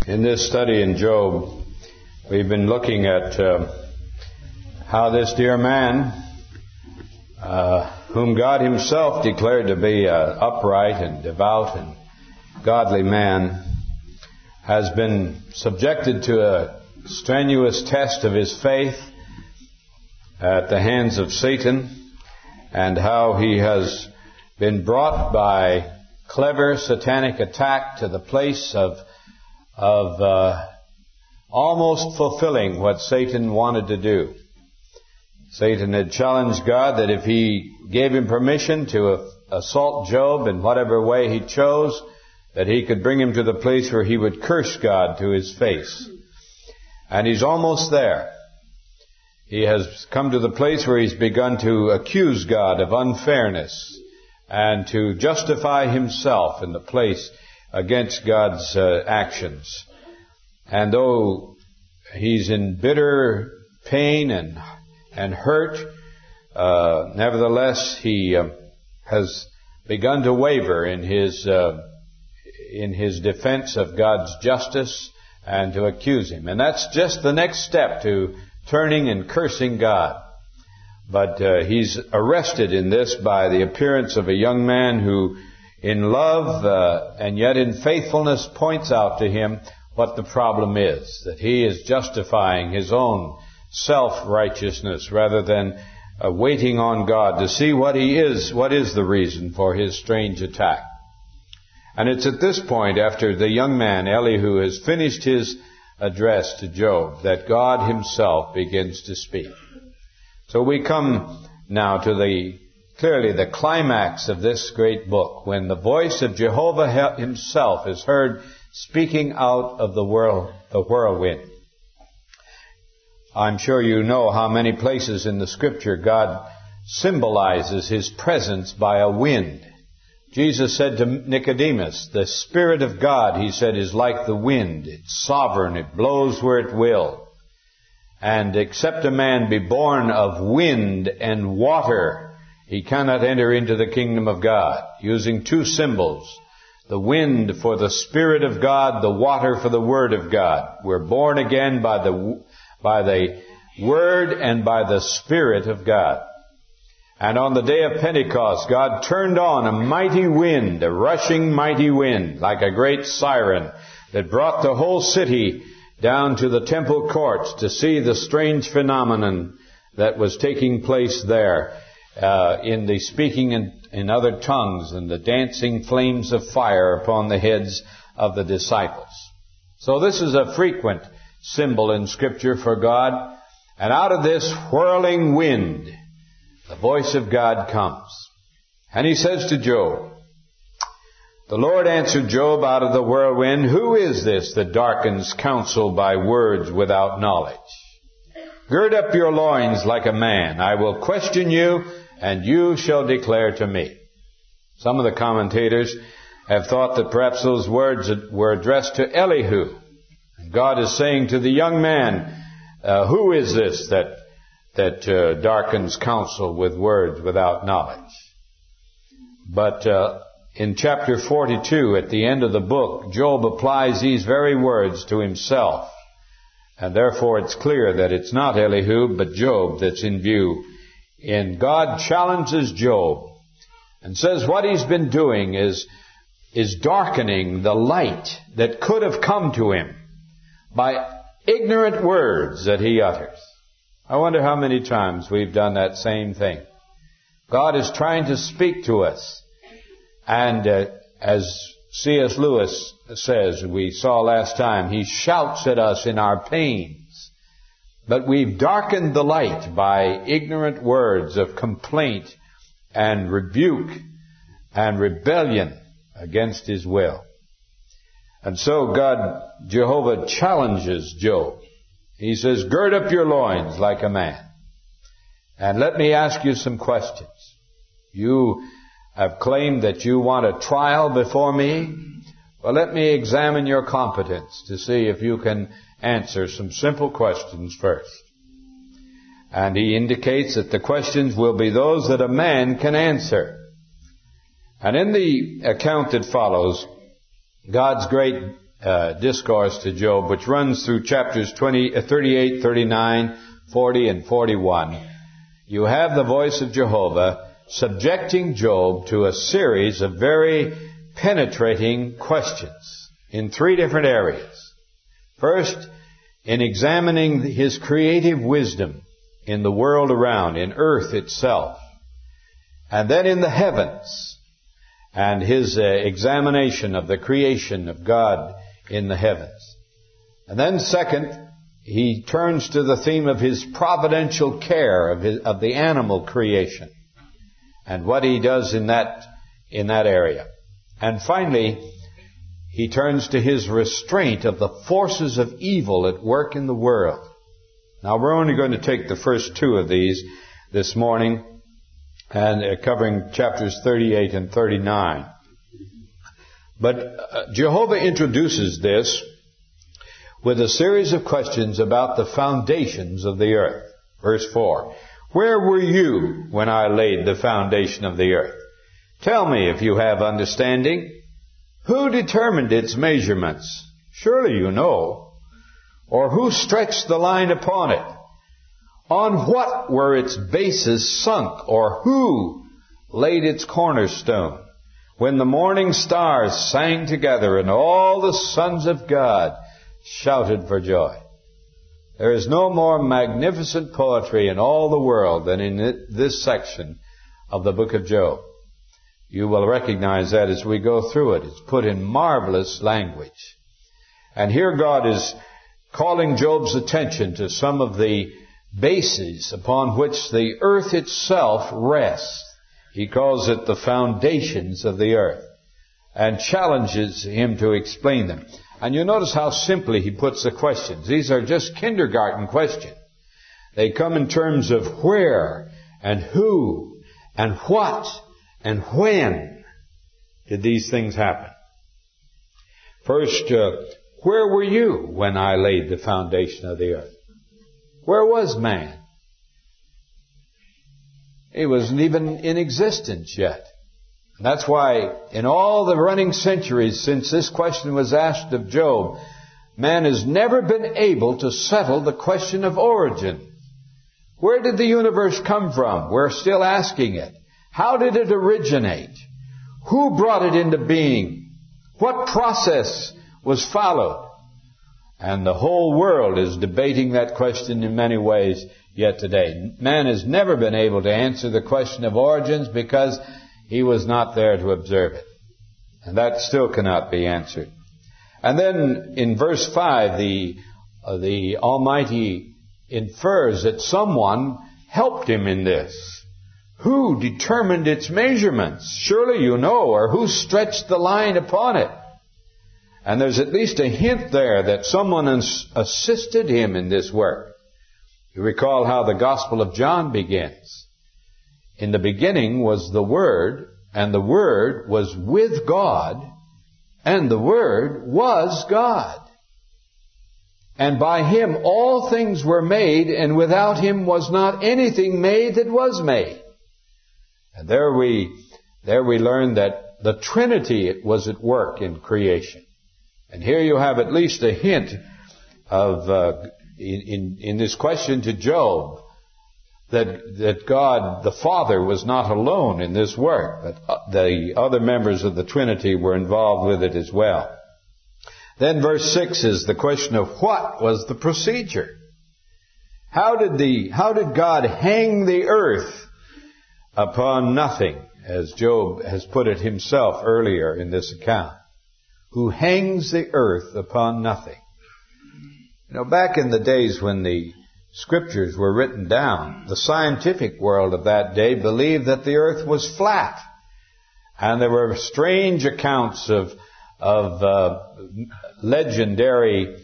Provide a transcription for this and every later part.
In this study in Job, we've been looking at how this dear man, whom God himself declared to be an upright and devout and godly man, has been subjected to a strenuous test of his faith at the hands of Satan, and how he has been brought by clever satanic attack to the place of almost fulfilling what Satan wanted to do. Satan had challenged God that if he gave him permission to assault Job in whatever way he chose, that he could bring him to the place where he would curse God to his face. And he's almost there. He has come to the place where he's begun to accuse God of unfairness and to justify himself in the place against God's actions. And though he's in bitter pain and hurt, nevertheless he has begun to waver in his defense of God's justice and to accuse him. And that's just the next step to turning and cursing God. But he's arrested in this by the appearance of a young man who, in love and yet in faithfulness, points out to him what the problem is, that he is justifying his own self-righteousness rather than waiting on God to see what is the reason for his strange attack. And it's at this point, after the young man, Elihu, has finished his address to Job, that God himself begins to speak. So we come now to clearly the climax of this great book, when the voice of Jehovah himself is heard speaking out of the whirlwind. I'm sure you know how many places in the Scripture God symbolizes his presence by a wind. Jesus said to Nicodemus, the Spirit of God, he said, is like the wind. It's sovereign. It blows where it will. And except a man be born of wind and water, he cannot enter into the kingdom of God. Using two symbols, the wind for the Spirit of God, the water for the Word of God. We're born again by the Word and by the Spirit of God. And on the day of Pentecost, God turned on a mighty wind, a rushing mighty wind, like a great siren, that brought the whole city down to the temple courts to see the strange phenomenon that was taking place there, in the speaking in other tongues and the dancing flames of fire upon the heads of the disciples. So this is a frequent symbol in Scripture for God. And out of this whirling wind, the voice of God comes. And he says to Job, the Lord answered Job out of the whirlwind, who is this that darkens counsel by words without knowledge? Gird up your loins like a man. I will question you, and you shall declare to me. Some of the commentators have thought that perhaps those words were addressed to Elihu. And God is saying to the young man, who is this that darkens counsel with words without knowledge? But in chapter 42, at the end of the book, Job applies these very words to himself. And therefore it's clear that it's not Elihu, but Job that's in view. And God challenges Job and says what he's been doing is darkening the light that could have come to him by ignorant words that he utters. I wonder how many times we've done that same thing. God is trying to speak to us. And as C.S. Lewis says, we saw last time, he shouts at us in our pains. But we've darkened the light by ignorant words of complaint and rebuke and rebellion against his will. And so Jehovah challenges Job. He says, gird up your loins like a man. And let me ask you some questions. You have claimed that you want a trial before me. Well, let me examine your competence to see if you can answer some simple questions first. And he indicates that the questions will be those that a man can answer. And in the account that follows, God's great discourse to Job, which runs through chapters 38, 39, 40, and 41, you have the voice of Jehovah subjecting Job to a series of very penetrating questions in three different areas. First, in examining his creative wisdom in the world around, in earth itself, and then in the heavens, and his examination of the creation of God in the heavens. And then second, he turns to the theme of his providential care of the animal creation and what he does in that area. And finally, he turns to his restraint of the forces of evil at work in the world. Now, we're only going to take the first two of these this morning, and covering chapters 38 and 39. But Jehovah introduces this with a series of questions about the foundations of the earth. Verse 4. Where were you when I laid the foundation of the earth? Tell me if you have understanding. Who determined its measurements? Surely you know. Or who stretched the line upon it? On what were its bases sunk? Or who laid its cornerstone? When the morning stars sang together and all the sons of God shouted for joy. There is no more magnificent poetry in all the world than in this section of the book of Job. You will recognize that as we go through it. It's put in marvelous language. And here God is calling Job's attention to some of the bases upon which the earth itself rests. He calls it the foundations of the earth and challenges him to explain them. And you notice how simply he puts the questions. These are just kindergarten questions. They come in terms of where and who and what and when did these things happen. First, where were you when I laid the foundation of the earth? Where was man? He wasn't even in existence yet. And that's why in all the running centuries since this question was asked of Job, man has never been able to settle the question of origin. Where did the universe come from? We're still asking it. How did it originate? Who brought it into being? What process was followed? And the whole world is debating that question in many ways yet today. Man has never been able to answer the question of origins because he was not there to observe it. And that still cannot be answered. And then in verse 5, the Almighty infers that someone helped him in this. Who determined its measurements? Surely you know. Or who stretched the line upon it? And there's at least a hint there that someone assisted him in this work. You recall how the Gospel of John begins. In the beginning was the Word, and the Word was with God, and the Word was God. And by Him all things were made, and without Him was not anything made that was made. And there we learn that the Trinity was at work in creation. And here you have at least a hint of, in this question to Job, that God, the Father, was not alone in this work, but the other members of the Trinity were involved with it as well. Then verse 6 is the question of what was the procedure? How did God hang the earth upon nothing, as Job has put it himself earlier in this account? Who hangs the earth upon nothing? You know, back in the days when the Scriptures were written down, the scientific world of that day believed that the earth was flat. And there were strange accounts of legendary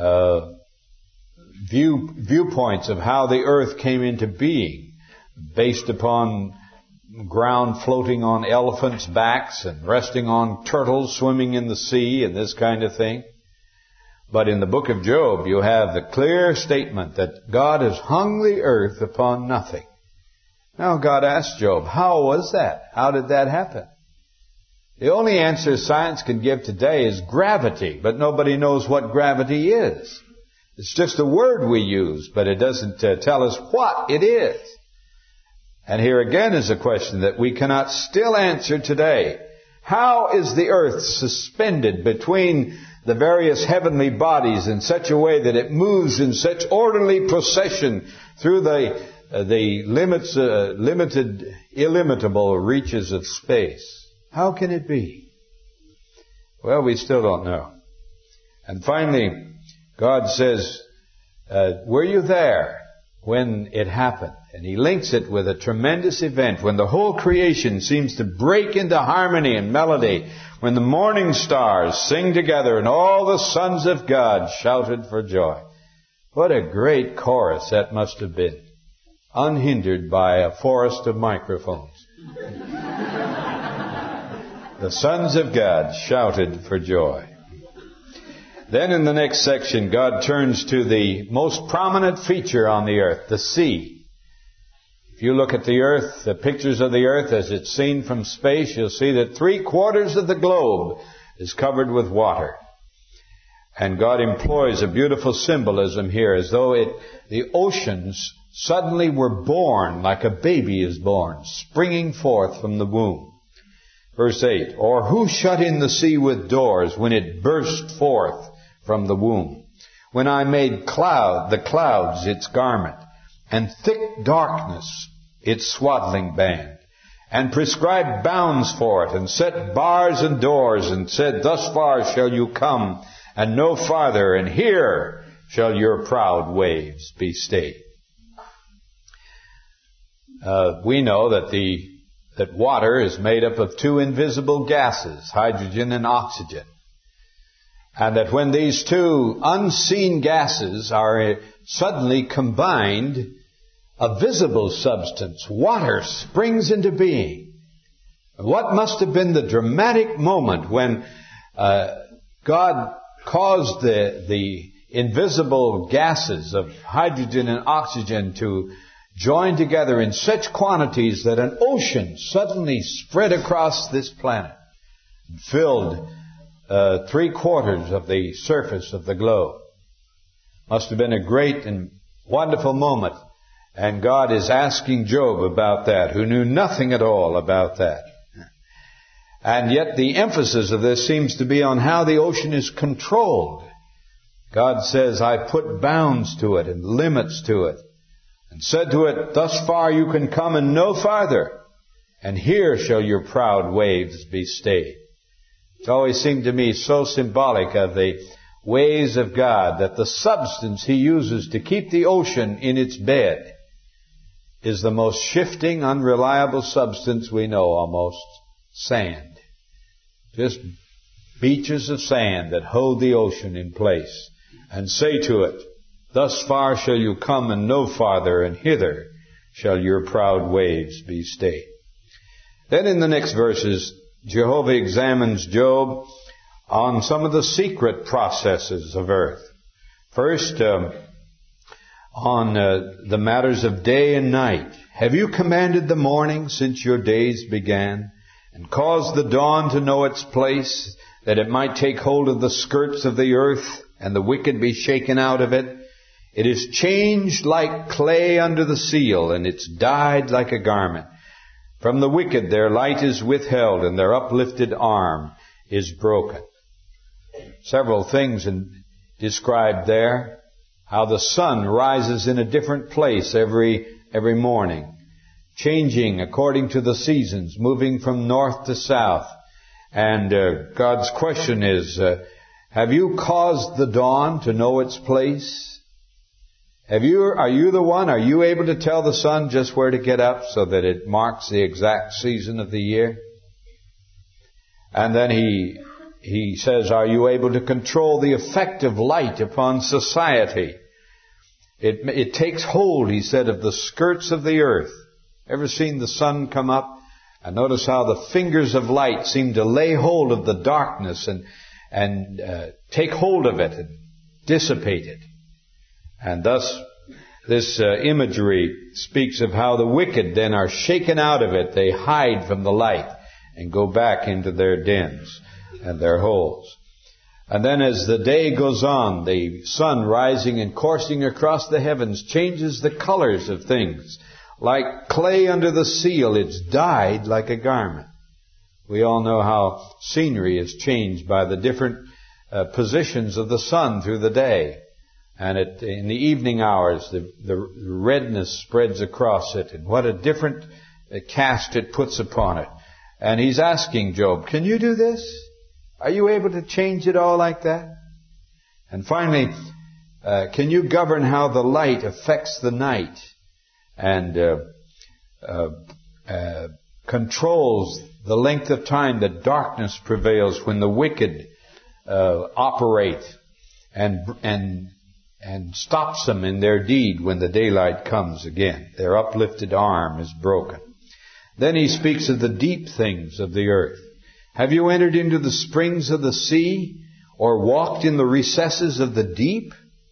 viewpoints of how the earth came into being, based upon ground floating on elephants' backs and resting on turtles swimming in the sea and this kind of thing. But in the book of Job, you have the clear statement that God has hung the earth upon nothing. Now God asked Job, how was that? How did that happen? The only answer science can give today is gravity, but nobody knows what gravity is. It's just a word we use, but it doesn't tell us what it is. And here again is a question that we cannot still answer today. How is the earth suspended between the various heavenly bodies in such a way that it moves in such orderly procession through the illimitable reaches of space? How can it be? Well, we still don't know. And finally, God says, were you there when it happened? And He links it with a tremendous event when the whole creation seems to break into harmony and melody, when the morning stars sing together and all the sons of God shouted for joy. What a great chorus that must have been, unhindered by a forest of microphones. The sons of God shouted for joy. Then in the next section, God turns to the most prominent feature on the earth, the sea. If you look at the earth, the pictures of the earth as it's seen from space, you'll see that 3/4 of the globe is covered with water. And God employs a beautiful symbolism here, as though the oceans suddenly were born like a baby is born, springing forth from the womb. Verse 8, or who shut in the sea with doors when it burst forth from the womb? When I made the clouds its garment, and thick darkness its swaddling band, and prescribed bounds for it, and set bars and doors, and said, thus far shall you come, and no farther, and here shall your proud waves be stayed. We know that water is made up of two invisible gases, hydrogen and oxygen. And that when these two unseen gases are suddenly combined, a visible substance, water, springs into being. What must have been the dramatic moment when God caused the invisible gases of hydrogen and oxygen to join together in such quantities that an ocean suddenly spread across this planet and filled 3/4 of the surface of the globe. Must have been a great and wonderful moment. And God is asking Job about that, who knew nothing at all about that. And yet the emphasis of this seems to be on how the ocean is controlled. God says, I put bounds to it and limits to it, and said to it, thus far you can come and no farther, and here shall your proud waves be stayed. It's always seemed to me so symbolic of the ways of God, that the substance He uses to keep the ocean in its bed is the most shifting, unreliable substance we know almost, sand. Just beaches of sand that hold the ocean in place, and say to it, thus far shall you come and no farther, and hither shall your proud waves be stayed. Then in the next verses, Jehovah examines Job on some of the secret processes of earth. First, on the matters of day and night. Have you commanded the morning since your days began, and caused the dawn to know its place, that it might take hold of the skirts of the earth, and the wicked be shaken out of it? It is changed like clay under the seal, and it's dyed like a garment. From the wicked their light is withheld, and their uplifted arm is broken. Several things described there. How the sun rises in a different place every morning, changing according to the seasons, moving from north to south. And God's question is, have you caused the dawn to know its place? Are you the one? Are you able to tell the sun just where to get up so that it marks the exact season of the year? And then he says, are you able to control the effect of light upon society? It takes hold, he said, of the skirts of the earth. Ever seen the sun come up? And notice how the fingers of light seem to lay hold of the darkness and take hold of it and dissipate it. And thus, this imagery speaks of how the wicked then are shaken out of it. They hide from the light. and go back into their dens and their holes. And then as the day goes on, the sun rising and coursing across the heavens changes the colors of things. Like clay under the seal, it's dyed like a garment. We all know how scenery is changed by the different positions of the sun through the day. And in the evening hours, the redness spreads across it, and what a different cast it puts upon it. And he's asking Job, can you do this? Are you able to change it all like that? And finally, can you govern how the light affects the night and controls the length of time that darkness prevails when the wicked operate and stops them in their deed when the daylight comes again? Their uplifted arm is broken. Then he speaks of the deep things of the earth. Have you entered into the springs of the sea or walked in the recesses of the deep?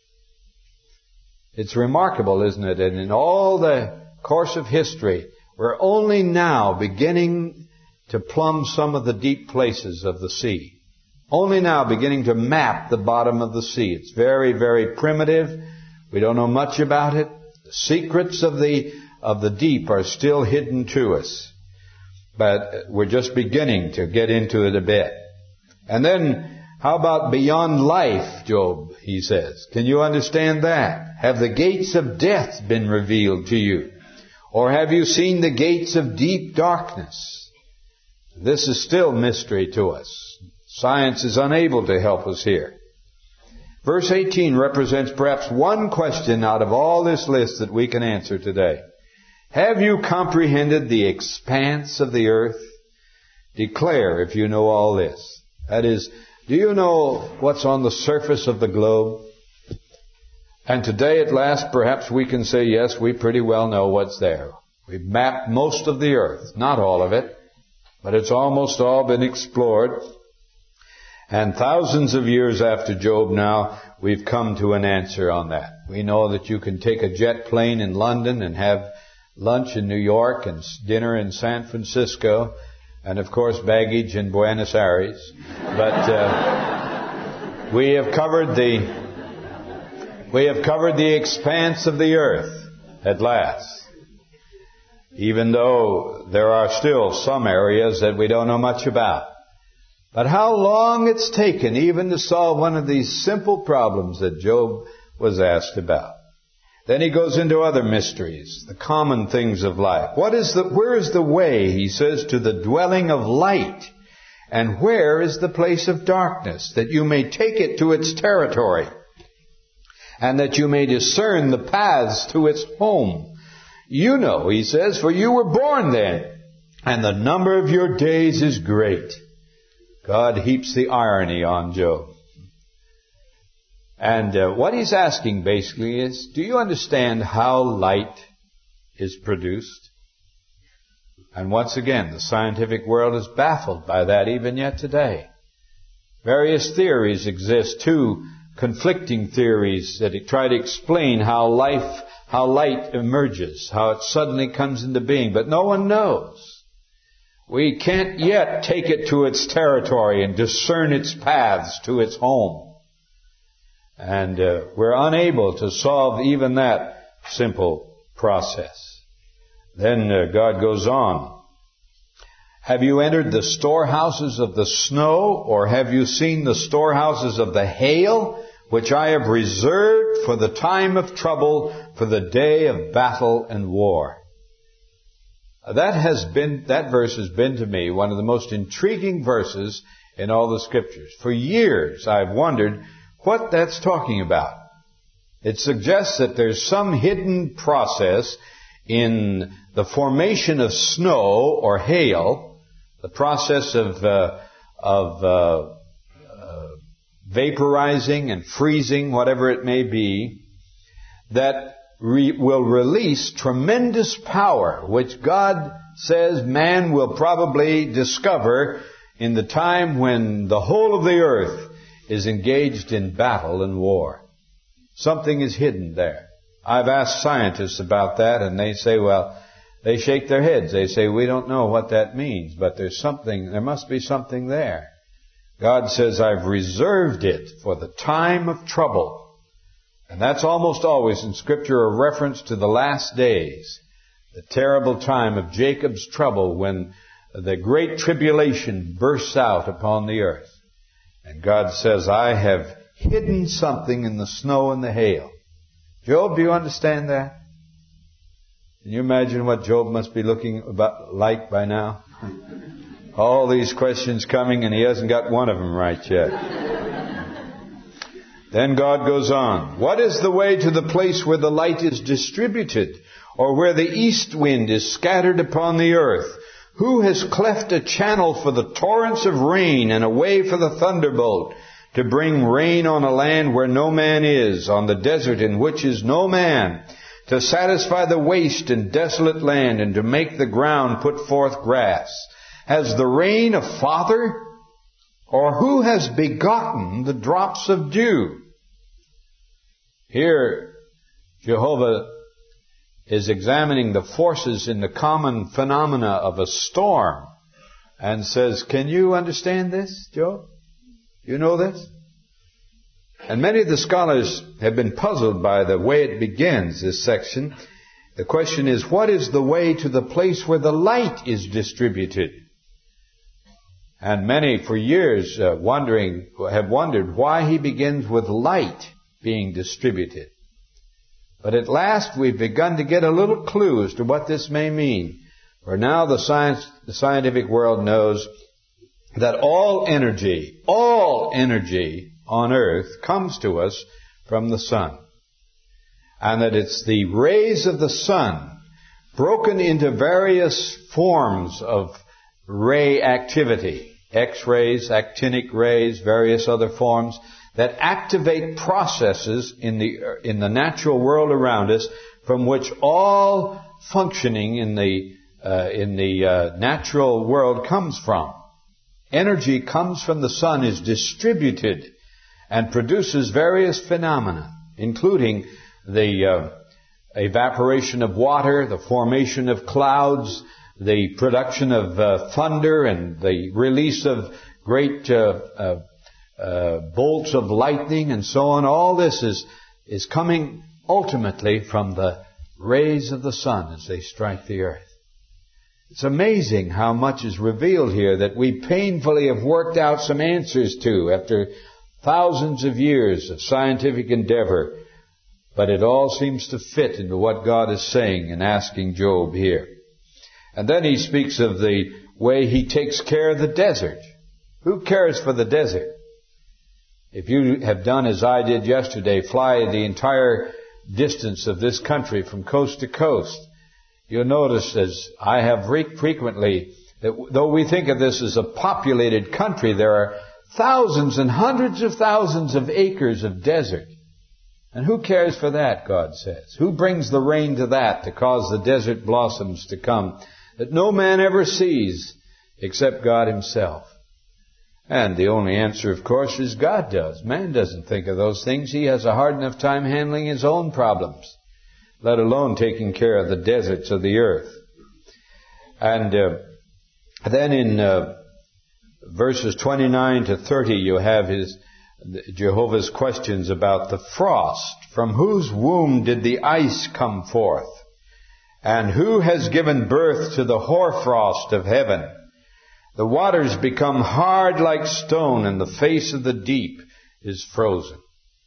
It's remarkable, isn't it? And in all the course of history, we're only now beginning to plumb some of the deep places of the sea. Only now beginning to map the bottom of the sea. It's very, very primitive. We don't know much about it. The secrets of the deep are still hidden to us. But we're just beginning to get into it a bit. And then, how about beyond life, Job, he says. Can you understand that? Have the gates of death been revealed to you? Or have you seen the gates of deep darkness? This is still mystery to us. Science is unable to help us here. Verse 18 represents perhaps one question out of all this list that we can answer today. Have you comprehended the expanse of the earth? Declare if you know all this. That is, do you know what's on the surface of the globe? And today at last perhaps we can say, yes, we pretty well know what's there. We've mapped most of the earth, not all of it, but it's almost all been explored. And thousands of years after Job now, we've come to an answer on that. We know that you can take a jet plane in London and have lunch in New York and dinner in San Francisco, and of course baggage in Buenos Aires. But we have covered the expanse of the earth at last. Even though there are still some areas that we don't know much about. But how long it's taken even to solve one of these simple problems that Job was asked about. Then he goes into other mysteries, the common things of life. Where is the way, he says, to the dwelling of light? And where is the place of darkness, that you may take it to its territory, and that you may discern the paths to its home? You know, he says, for you were born then, and the number of your days is great. God heaps the irony on Job. And what he's asking basically is, do you understand how light is produced? And once again, the scientific world is baffled by that even yet today. Various theories exist, two conflicting theories that try to explain how light emerges, how it suddenly comes into being, but no one knows. We can't yet take it to its territory and discern its paths to its home. And we're unable to solve even that simple process. Then God goes on. Have you entered the storehouses of the snow, or have you seen the storehouses of the hail, which I have reserved for the time of trouble, for the day of battle and war? That verse has been to me one of the most intriguing verses in all the Scriptures. For years I've wondered what that's talking about. It suggests that there's some hidden process in the formation of snow or hail, the process of vaporizing and freezing, whatever it may be, that will release tremendous power, which God says man will probably discover in the time when the whole of the earth is engaged in battle and war. Something is hidden there. I've asked scientists about that, and they say, well, They shake their heads. They say, we don't know what that means, but there must be something there. God says, I've reserved it for the time of trouble. And that's almost always in Scripture a reference to the last days, the terrible time of Jacob's trouble when the great tribulation bursts out upon the earth. And God says, I have hidden something in the snow and the hail. Job, do you understand that? Can you imagine what Job must be looking like by now? All these questions coming and he hasn't got one of them right yet. Then God goes on. What is the way to the place where the light is distributed, or where the east wind is scattered upon the earth? Who has cleft a channel for the torrents of rain and a way for the thunderbolt, to bring rain on a land where no man is, on the desert in which is no man, to satisfy the waste and desolate land, and to make the ground put forth grass? Has the rain a father? Or who has begotten the drops of dew? Here, Jehovah is examining the forces in the common phenomena of a storm and says, can you understand this, Job? You know this? And many of the scholars have been puzzled by the way it begins, this section. The question is, what is the way to the place where the light is distributed? And many for years have wondered why he begins with light being distributed. But at last we've begun to get a little clue as to what this may mean. For now the scientific world knows that all energy on earth comes to us from the sun. And that it's the rays of the sun broken into various forms of ray activity, X-rays, actinic rays, various other forms that activate processes in the natural world around us, from which all functioning in the natural world comes from. Energy comes from the sun, is distributed, and produces various phenomena, including the evaporation of water, the formation of clouds, the production of thunder, and the release of great bolts of lightning, and so on. All this is coming ultimately from the rays of the sun as they strike the earth. It's amazing how much is revealed here that we painfully have worked out some answers to after thousands of years of scientific endeavor. But it all seems to fit into what God is saying and asking Job here. And then he speaks of the way he takes care of the desert. Who cares for the desert? If you have done as I did yesterday, fly the entire distance of this country from coast to coast, you'll notice, as I have frequently, that though we think of this as a populated country, there are thousands and hundreds of thousands of acres of desert. And who cares for that, God says? Who brings the rain to that to cause the desert blossoms to come that no man ever sees except God himself? And the only answer, of course, is God does. Man doesn't think of those things. He has a hard enough time handling his own problems, let alone taking care of the deserts of the earth. And then in verses 29 to 30, you have Jehovah's questions about the frost. From whose womb did the ice come forth? And who has given birth to the hoarfrost of heaven? The waters become hard like stone, and the face of the deep is frozen.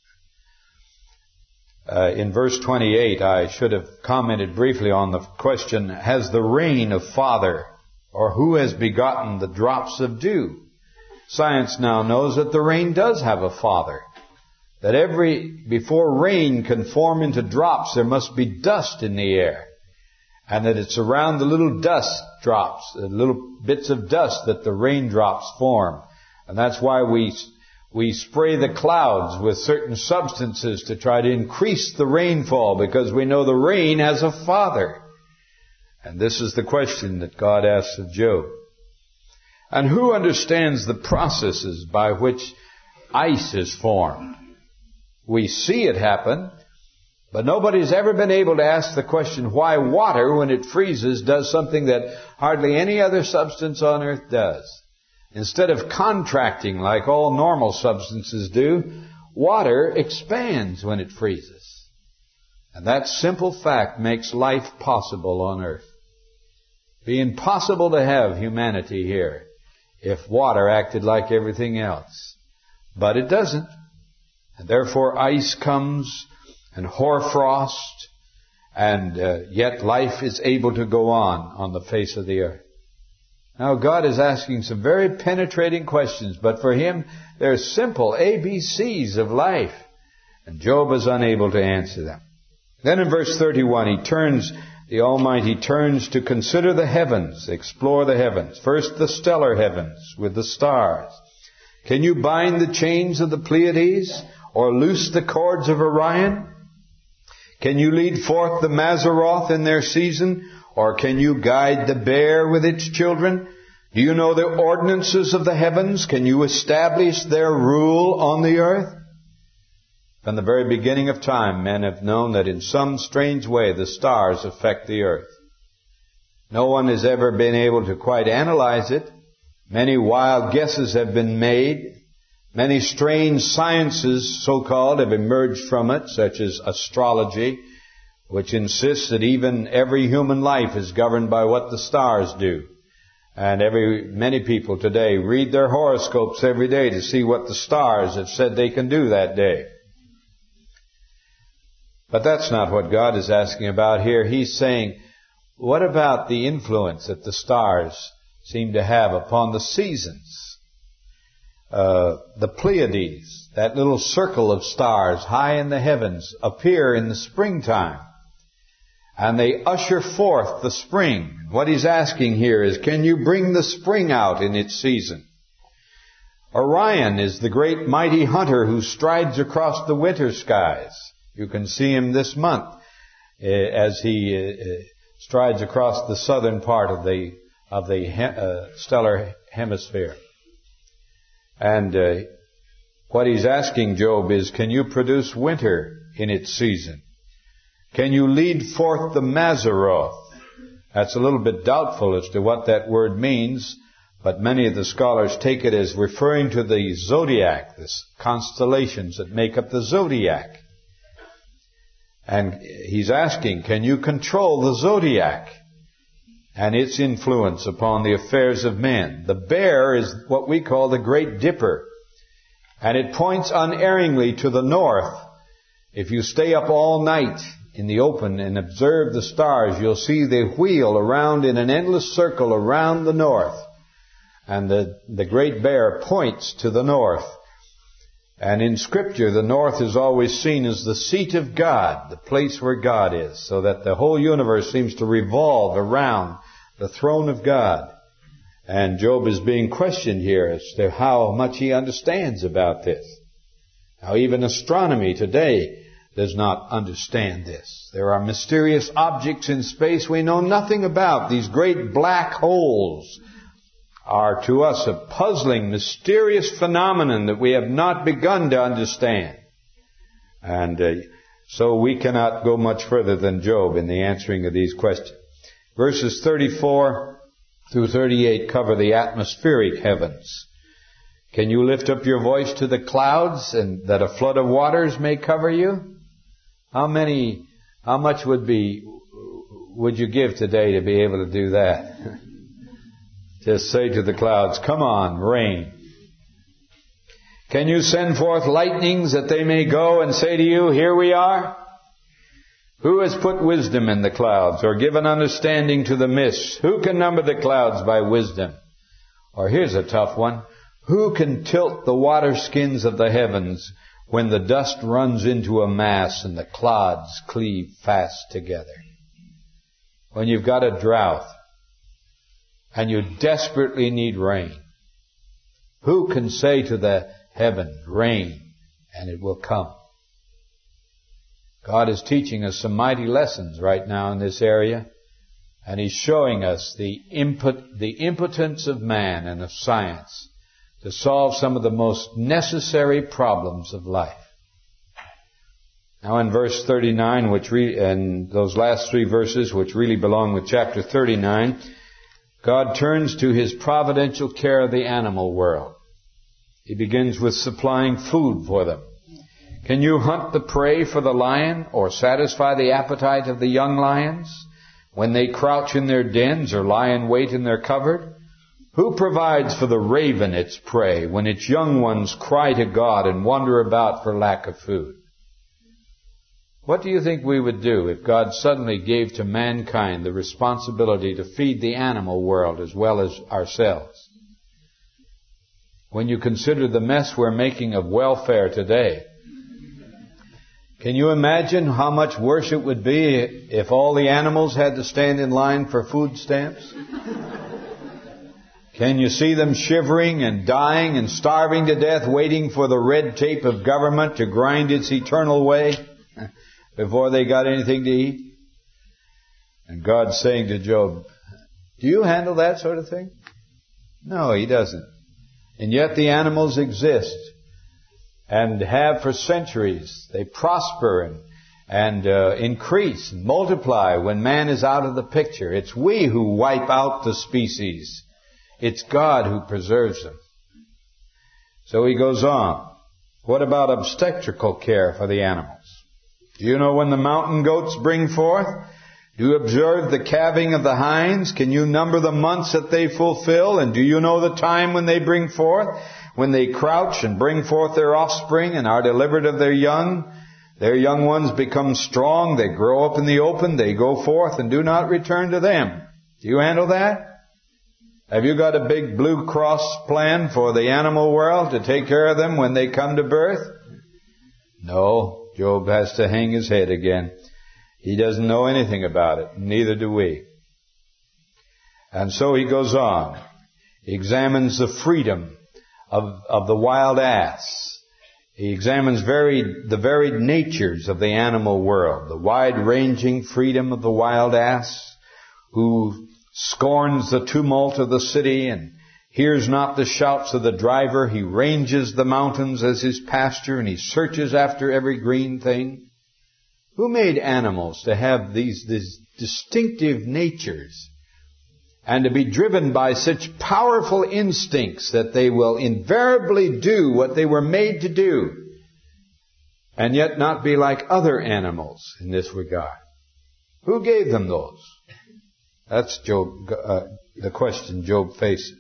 In verse 28, I should have commented briefly on the question, has the rain a father, or who has begotten the drops of dew? Science now knows that the rain does have a father. That before rain can form into drops, there must be dust in the air. And that it's around the little dust drops, the little bits of dust that the raindrops form. And that's why we spray the clouds with certain substances to try to increase the rainfall, because we know the rain has a father. And this is the question that God asks of Job. And who understands the processes by which ice is formed? We see it happen, But nobody's ever been able to ask the question why water, when it freezes, does something that hardly any other substance on earth does. Instead of contracting like all normal substances do, water expands when it freezes. And that simple fact makes life possible on earth. It'd be impossible to have humanity here if water acted like everything else. But it doesn't. And therefore ice comes and hoarfrost, and yet life is able to go on the face of the earth. Now God is asking some very penetrating questions, but for Him they're simple ABCs of life. And Job is unable to answer them. Then in verse 31, the Almighty turns to consider the heavens, explore the heavens. First the stellar heavens with the stars. Can you bind the chains of the Pleiades or loose the cords of Orion? Can you lead forth the Mazzaroth in their season, or can you guide the bear with its children? Do you know the ordinances of the heavens? Can you establish their rule on the earth? From the very beginning of time, men have known that in some strange way the stars affect the earth. No one has ever been able to quite analyze it. Many wild guesses have been made. Many strange sciences, so-called, have emerged from it, such as astrology, which insists that even every human life is governed by what the stars do. And many people today read their horoscopes every day to see what the stars have said they can do that day. But that's not what God is asking about here. He's saying, what about the influence that the stars seem to have upon the seasons? The Pleiades, that little circle of stars high in the heavens, appear in the springtime. And they usher forth the spring. What he's asking here is, can you bring the spring out in its season? Orion is the great mighty hunter who strides across the winter skies. You can see him this month as he strides across the southern part of the stellar hemisphere. And what he's asking Job is, can you produce winter in its season? Can you lead forth the Mazzaroth? That's a little bit doubtful as to what that word means, but many of the scholars take it as referring to the zodiac, the constellations that make up the zodiac. And he's asking, can you control the zodiac and its influence upon the affairs of men? The bear is what we call the Great Dipper, and it points unerringly to the north. If you stay up all night in the open and observe the stars, you'll see they wheel around in an endless circle around the north. And the Great Bear points to the north. And in Scripture, the north is always seen as the seat of God, the place where God is, so that the whole universe seems to revolve around the throne of God. And Job is being questioned here as to how much he understands about this. Now, even astronomy today does not understand this. There are mysterious objects in space we know nothing about. These great black holes are to us a puzzling, mysterious phenomenon that we have not begun to understand. And so we cannot go much further than Job in the answering of these questions. Verses 34 through 38 cover the atmospheric heavens. Can you lift up your voice to the clouds and that a flood of waters may cover you? How much would you give today to be able to do that? Just say to the clouds, come on, rain. Can you send forth lightnings that they may go and say to you, here we are? Who has put wisdom in the clouds or given understanding to the mists? Who can number the clouds by wisdom? Or here's a tough one. Who can tilt the water skins of the heavens when the dust runs into a mass and the clods cleave fast together? When you've got a drought and you desperately need rain, who can say to the heaven, rain, and it will come? God is teaching us some mighty lessons right now in this area, and He's showing us the impotence of man and of science to solve some of the most necessary problems of life. Now in verse 39, and those last 3 verses, which really belong with chapter 39, God turns to His providential care of the animal world. He begins with supplying food for them. Can you hunt the prey for the lion or satisfy the appetite of the young lions when they crouch in their dens or lie in wait in their covert? Who provides for the raven its prey when its young ones cry to God and wander about for lack of food? What do you think we would do if God suddenly gave to mankind the responsibility to feed the animal world as well as ourselves? When you consider the mess we're making of welfare today, can you imagine how much worse it would be if all the animals had to stand in line for food stamps? Can you see them shivering and dying and starving to death, waiting for the red tape of government to grind its eternal way before they got anything to eat? And God's saying to Job, do you handle that sort of thing? No, He doesn't. And yet the animals exist and have for centuries. They prosper and increase and multiply when man is out of the picture. It's we who wipe out the species. It's God who preserves them. So he goes on. What about obstetrical care for the animals? Do you know when the mountain goats bring forth? Do you observe the calving of the hinds? Can you number the months that they fulfill? And do you know the time when they bring forth? When they crouch and bring forth their offspring and are delivered of their young ones become strong. They grow up in the open. They go forth and do not return to them. Do you handle that? Have you got a big Blue Cross plan for the animal world to take care of them when they come to birth? No. Job has to hang his head again. He doesn't know anything about it. Neither do we. And so he goes on. He examines the freedom of the wild ass. He examines the varied natures of the animal world. The wide-ranging freedom of the wild ass, who scorns the tumult of the city and hears not the shouts of the driver. He ranges the mountains as his pasture, and he searches after every green thing. Who made animals to have these distinctive natures and to be driven by such powerful instincts that they will invariably do what they were made to do and yet not be like other animals in this regard? Who gave them those? That's the question Job faces.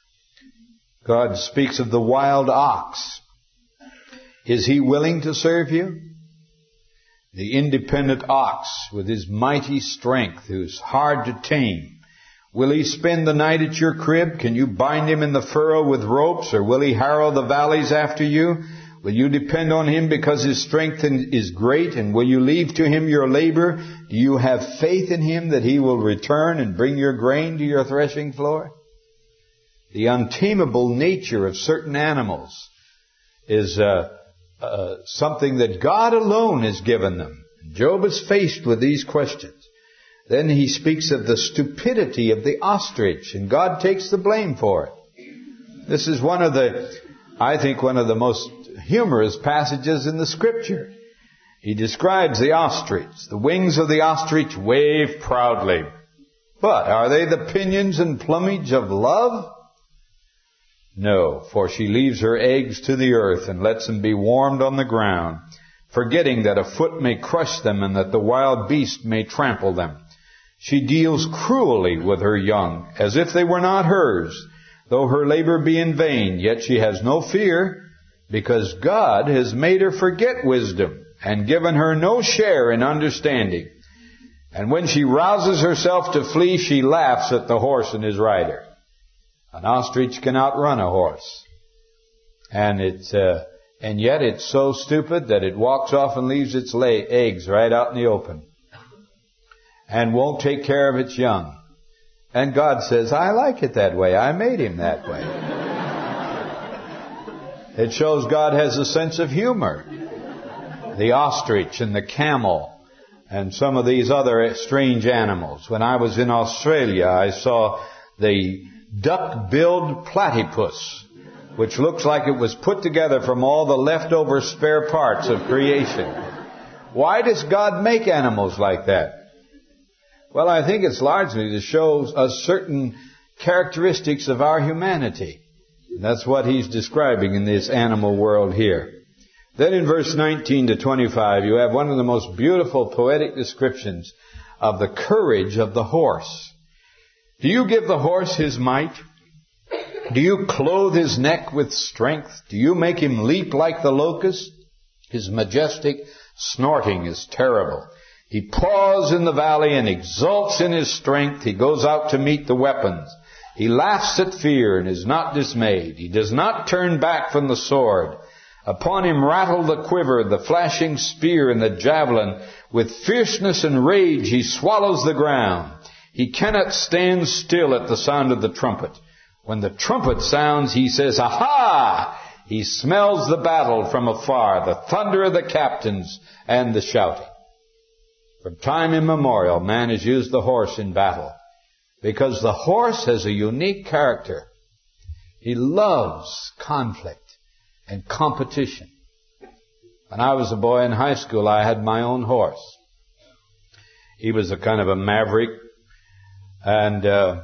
God speaks of the wild ox. Is he willing to serve you? The independent ox with his mighty strength, who's hard to tame. Will he spend the night at your crib? Can you bind him in the furrow with ropes, or will he harrow the valleys after you? Will you depend on him because his strength is great, and will you leave to him your labor? Do you have faith in him that he will return and bring your grain to your threshing floor? The untamable nature of certain animals is something that God alone has given them. Job is faced with these questions. Then he speaks of the stupidity of the ostrich, and God takes the blame for it. This is one of the most humorous passages in the Scripture. He describes the ostrich. The wings of the ostrich wave proudly. But are they the pinions and plumage of love? No, for she leaves her eggs to the earth and lets them be warmed on the ground, forgetting that a foot may crush them and that the wild beast may trample them. She deals cruelly with her young, as if they were not hers. Though her labor be in vain, yet she has no fear, because God has made her forget wisdom and given her no share in understanding. And when she rouses herself to flee, she laughs at the horse and his rider. An ostrich can outrun a horse. And yet it's so stupid that it walks off and leaves its eggs right out in the open and won't take care of its young. And God says, I like it that way. I made him that way. It shows God has a sense of humor. The ostrich and the camel and some of these other strange animals. When I was in Australia, I saw the duck-billed platypus, which looks like it was put together from all the leftover spare parts of creation. Why does God make animals like that? Well, I think it's largely to show us certain characteristics of our humanity. That's what he's describing in this animal world here. Then in verse 19 to 25, you have one of the most beautiful poetic descriptions of the courage of the horse. Do you give the horse his might? Do you clothe his neck with strength? Do you make him leap like the locust? His majestic snorting is terrible. He paws in the valley and exults in his strength. He goes out to meet the weapons. He laughs at fear and is not dismayed. He does not turn back from the sword. Upon him rattle the quiver, the flashing spear, and the javelin. With fierceness and rage he swallows the ground. He cannot stand still at the sound of the trumpet. When the trumpet sounds, he says, "Aha!" He smells the battle from afar, the thunder of the captains and the shouting. From time immemorial, man has used the horse in battle because the horse has a unique character. He loves conflict and competition. When I was a boy in high school, I had my own horse. He was a kind of a maverick and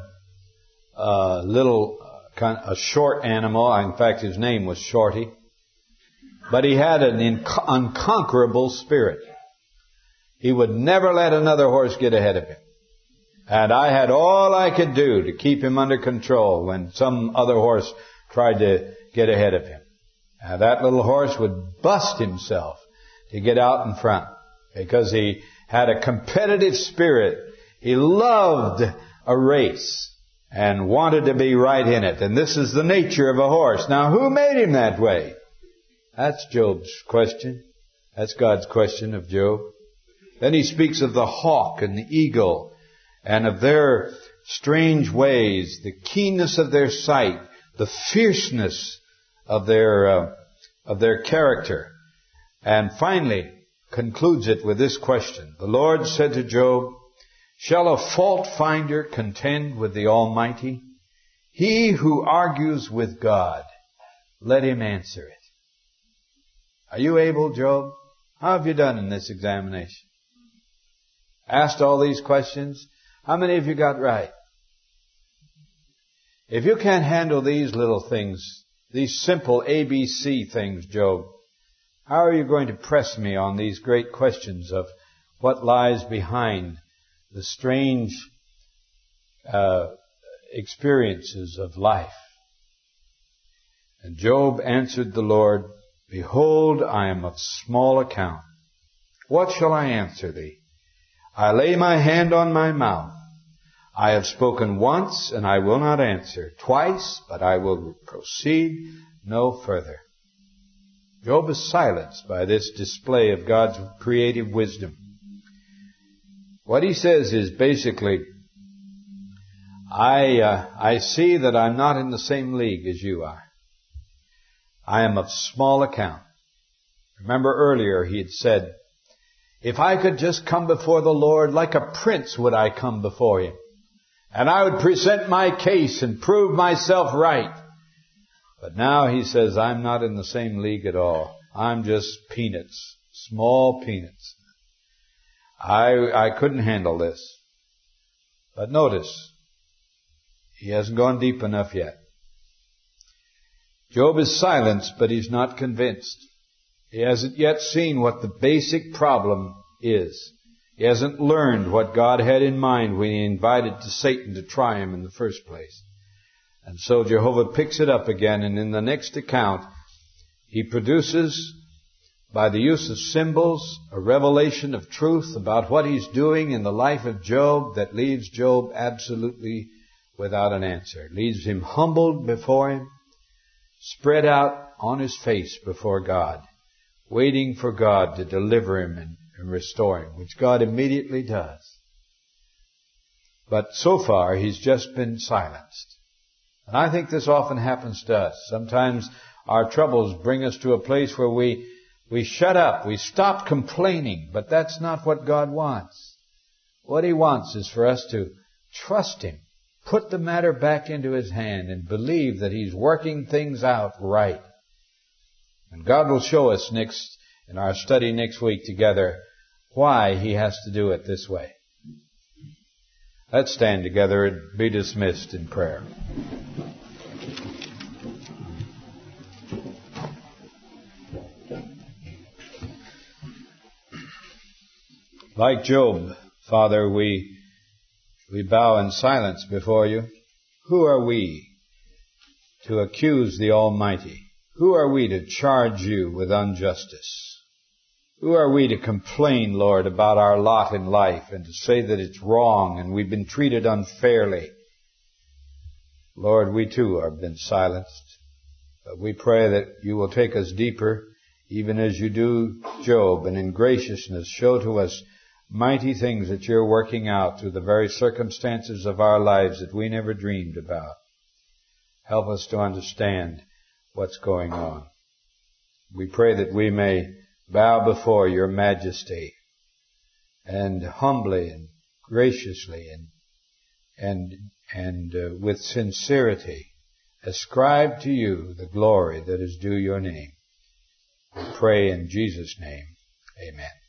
a short animal. In fact, his name was Shorty. But he had an unconquerable spirit. He would never let another horse get ahead of him. And I had all I could do to keep him under control when some other horse tried to get ahead of him. And that little horse would bust himself to get out in front because he had a competitive spirit. He loved a race and wanted to be right in it. And this is the nature of a horse. Now, who made him that way? That's Job's question. That's God's question of Job. Then he speaks of the hawk and the eagle and of their strange ways, the keenness of their sight, the fierceness of their character. And finally concludes it with this question. The Lord said to Job, "Shall a fault finder contend with the Almighty? He who argues with God, let him answer it." Are you able, Job? How have you done in this examination? Asked all these questions. How many of you got right? If you can't handle these little things, these simple ABC things, Job, how are you going to press me on these great questions of what lies behind the strange experiences of life? And Job answered the Lord, "Behold, I am of small account. What shall I answer thee? I lay my hand on my mouth. I have spoken once, and I will not answer. Twice, but I will proceed no further." Job is silenced by this display of God's creative wisdom. What he says is basically, I see that I'm not in the same league as you are. I am of small account. Remember earlier he had said, if I could just come before the Lord like a prince would I come before him. And I would present my case and prove myself right. But now he says, I'm not in the same league at all. I'm just peanuts, small peanuts. I couldn't handle this. But notice, he hasn't gone deep enough yet. Job is silenced, but he's not convinced. He hasn't yet seen what the basic problem is. He hasn't learned what God had in mind when he invited Satan to try him in the first place. And so Jehovah picks it up again, and in the next account, he produces, by the use of symbols, a revelation of truth about what he's doing in the life of Job that leaves Job absolutely without an answer. It leaves him humbled before him, spread out on his face before God, waiting for God to deliver him and restore him, which God immediately does. But so far, he's just been silenced. And I think this often happens to us. Sometimes our troubles bring us to a place where we shut up, we stop complaining, but that's not what God wants. What he wants is for us to trust him, put the matter back into his hand, and believe that he's working things out right. And God will show us in our study next week together why He has to do it this way. Let's stand together and be dismissed in prayer. Like Job, Father, we bow in silence before You. Who are we to accuse the Almighty? Who are we to charge You with injustice? Who are we to complain, Lord, about our lot in life and to say that it's wrong and we've been treated unfairly? Lord, we too have been silenced. But we pray that You will take us deeper, even as You do Job, and in graciousness show to us mighty things that You're working out through the very circumstances of our lives that we never dreamed about. Help us to understand what's going on. We pray that we may bow before Your majesty and humbly and graciously and with sincerity ascribe to You the glory that is due Your name. We pray in Jesus' name. Amen.